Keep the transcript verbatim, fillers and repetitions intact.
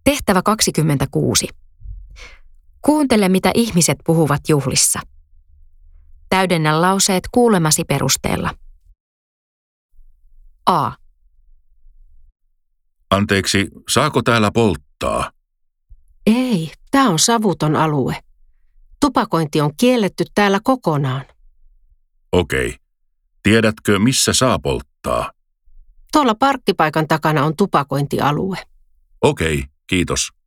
Tehtävä kaksikymmentäkuusi. Kuuntele, mitä ihmiset puhuvat juhlissa. Täydennä lauseet kuulemasi perusteella. A. Anteeksi, saako täällä polttaa? Ei, tämä on savuton alue. Tupakointi on kielletty täällä kokonaan. Okei. Tiedätkö, missä saa polttaa? Tuolla parkkipaikan takana on tupakointialue. Okei, kiitos.